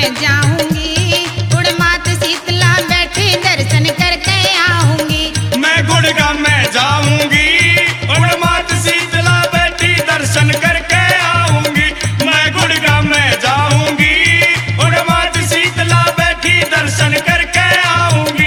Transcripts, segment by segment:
मैं जाऊंगी, गुड़ मात शीतला बैठी दर्शन करके आऊंगी। मैं गुड़गांव में जाऊंगी, गुड़ मात शीतला बैठी दर्शन करके आऊंगी। मैं गुड़गांव में जाऊंगी, गुड़ मात शीतला बैठी दर्शन करके आऊंगी।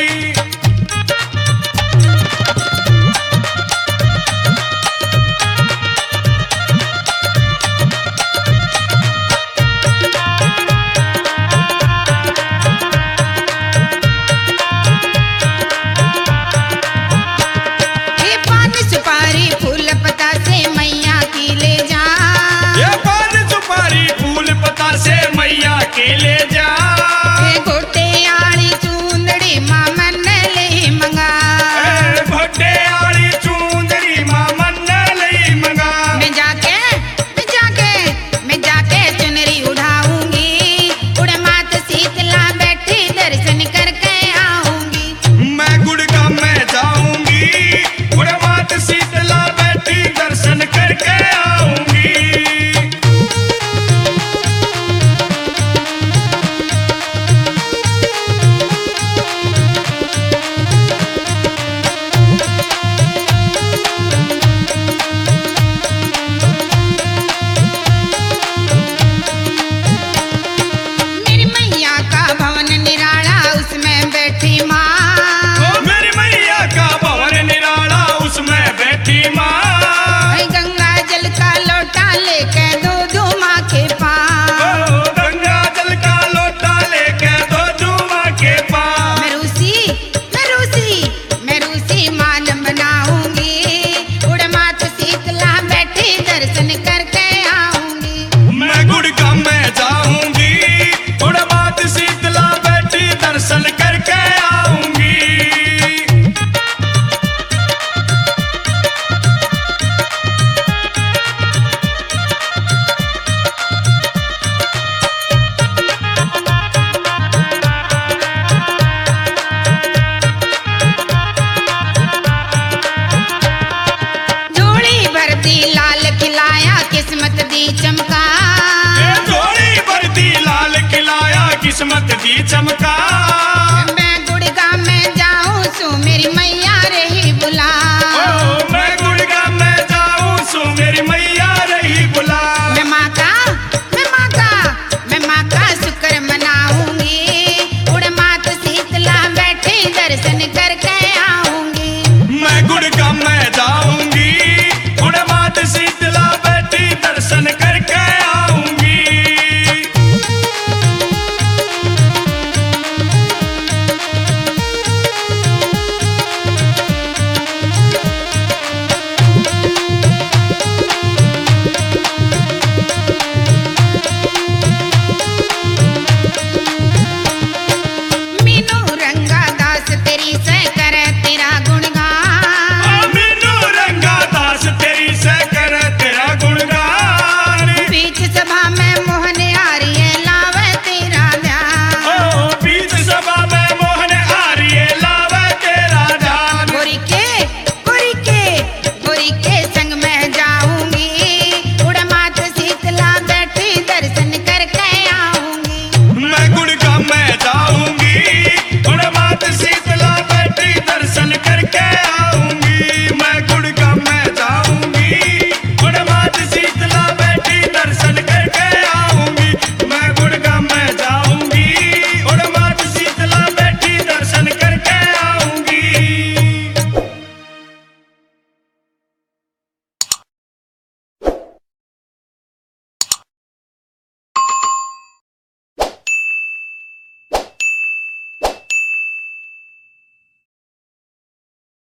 ये पान सुपारी फूल पता से मैया की ले जा, ये पान सुपारी फूल पता से मैया के ले जा। ये गोटे आली चूंदड़ी माँ मन ले मंगा, भोटे आली चूंदड़ी माँ मन लई मंगा। मैं जाके चुनरी उठाऊंगी, गुड़ मात शीतला बैठी दर्शन करके आऊंगी। मैं गुड़गांव में जाऊंगी, गुड़ मात शीतला बैठी दर्शन करके आऊंगी। मेरी मैया का भवन निराला उसमें बैठी माँ, ओ मेरी मैया का भवन निराला उसमें बैठी माँ। गंगा जल का लोटा लेके दो माँ के पाँव, ओ गंगा जल का लोटा लेके दो माँ के पास। मैं रूसी मान बनाऊंगी, गुड़ मात शीतला बैठी दर्शन करके आऊंगी। मैं गुड़गांव में जाऊंगी, गुड़ मात शीतला बैठी दर्शन करके आऊंगी। झोली भर दी लाल खिलाया किस्मत दी चमका, ये झोली भर दी लाल खिलाया किस्मत दी चमका।